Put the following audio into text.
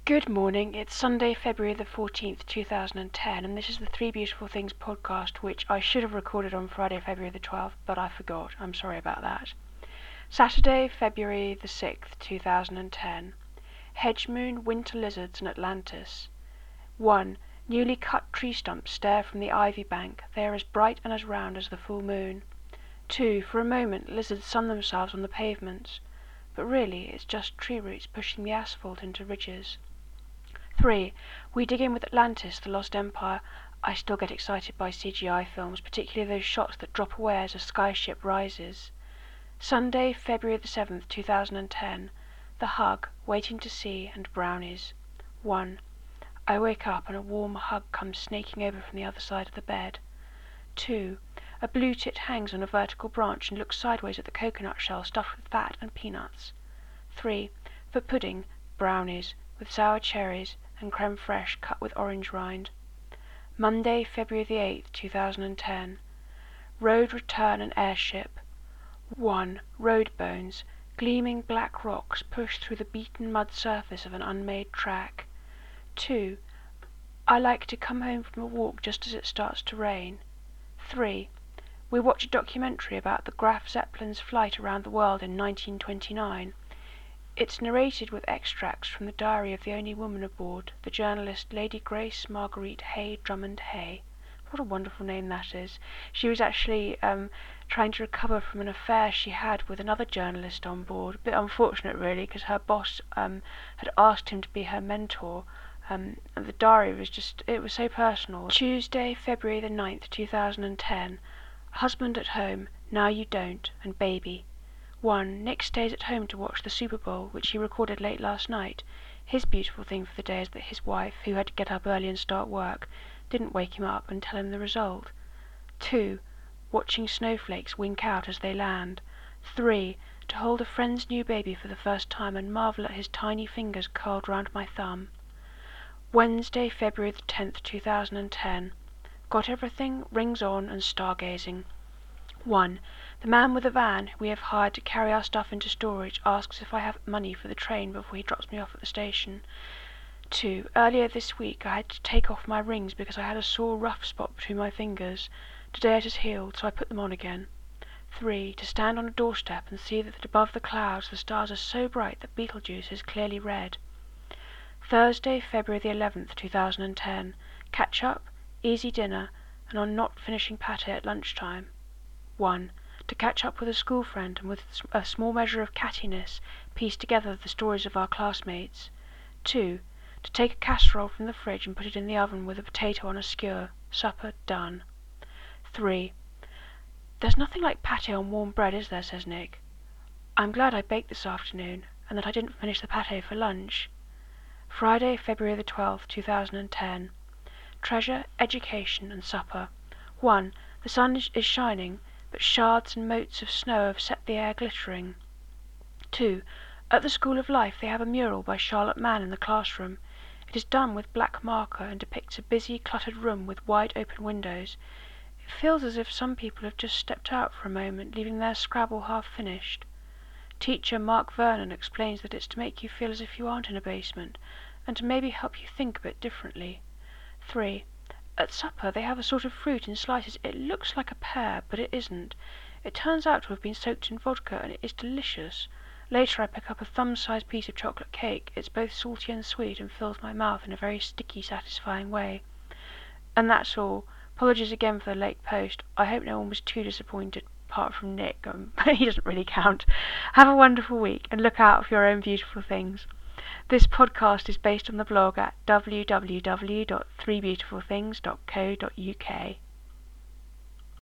Good morning, it's Sunday, February the 14th, 2010, and this is the Three Beautiful Things podcast, which I should have recorded on Friday, February the 12th, but I forgot. I'm sorry about that. Saturday, February the 6th, 2010. Hedge moon, winter lizards, and Atlantis. 1. Newly cut tree stumps stare from the ivy bank. They are as bright and as round as the full moon. 2. For a moment, lizards sun themselves on the pavements, but really it's just tree roots pushing the asphalt into ridges. 3. We dig in with Atlantis, the Lost Empire. I still get excited by CGI films, particularly those shots that drop away as a skyship rises. Sunday, February the 7th, 2010. The Hug, Waiting to See, and Brownies. 1. I wake up and a warm hug comes snaking over from the other side of the bed. 2. A blue tit hangs on a vertical branch and looks sideways at the coconut shell stuffed with fat and peanuts. 3. For pudding, brownies, with sour cherries and creme fraiche cut with orange rind. Monday, February the 8th, 2010. Road return and airship. 1. Road bones, gleaming black rocks push through the beaten mud surface of an unmade track. 2. I like to come home from a walk just as it starts to rain. 3. We watch a documentary about the Graf Zeppelin's flight around the world in 1929. It's narrated with extracts from the diary of the only woman aboard, the journalist Lady Grace Marguerite Hay Drummond Hay. What a wonderful name that is. She was actually trying to recover from an affair she had with another journalist on board. A bit unfortunate, really, because her boss had asked him to be her mentor. And the diary was it was so personal. Tuesday, February the 9th, 2010. Husband at home, Now You Don't, and baby. 1. Nick stays at home to watch the Super Bowl, which he recorded late last night. His beautiful thing for the day is that his wife, who had to get up early and start work, didn't wake him up and tell him the result. 2. Watching snowflakes wink out as they land. 3. To hold a friend's new baby for the first time and marvel at his tiny fingers curled round my thumb. Wednesday, February the 10th, 2010. Got everything, rings on, and stargazing. 1. The man with the van we have hired to carry our stuff into storage asks if I have money for the train before he drops me off at the station. 2. Earlier this week I had to take off my rings because I had a sore rough spot between my fingers. Today it has healed, so I put them on again. 3. To stand on a doorstep and see that above the clouds the stars are so bright that Betelgeuse is clearly red. Thursday, February the 11th, 2010. Catch up, easy dinner, and on not finishing pâté at lunchtime. 1. To catch up with a school friend and with a small measure of cattiness piece together the stories of our classmates. 2. To take a casserole from the fridge and put it in the oven with a potato on a skewer. Supper done. 3. There's nothing like pâté on warm bread, is there, says Nick. I'm glad I baked this afternoon and that I didn't finish the pâté for lunch. Friday, February the 12th, 2010. Treasure, education, and supper. 1. The sun is shining, but shards and motes of snow have set the air glittering. 2. At the School of Life they have a mural by Charlotte Mann in the classroom. It is done with black marker and depicts a busy, cluttered room with wide open windows. It feels as if some people have just stepped out for a moment, leaving their Scrabble half finished. Teacher Mark Vernon explains that it's to make you feel as if you aren't in a basement, and to maybe help you think a bit differently. 3. At supper they have a sort of fruit in slices. It looks like a pear, but it isn't. It turns out to have been soaked in vodka, and it is delicious. Later I pick up a thumb-sized piece of chocolate cake. It's both salty and sweet and fills my mouth in a very sticky, satisfying way. And that's all. Apologies again for the late post. I hope no one was too disappointed, apart from Nick. He doesn't really count. Have a wonderful week, and look out for your own beautiful things. This podcast is based on the blog at www.threebeautifulthings.co.uk.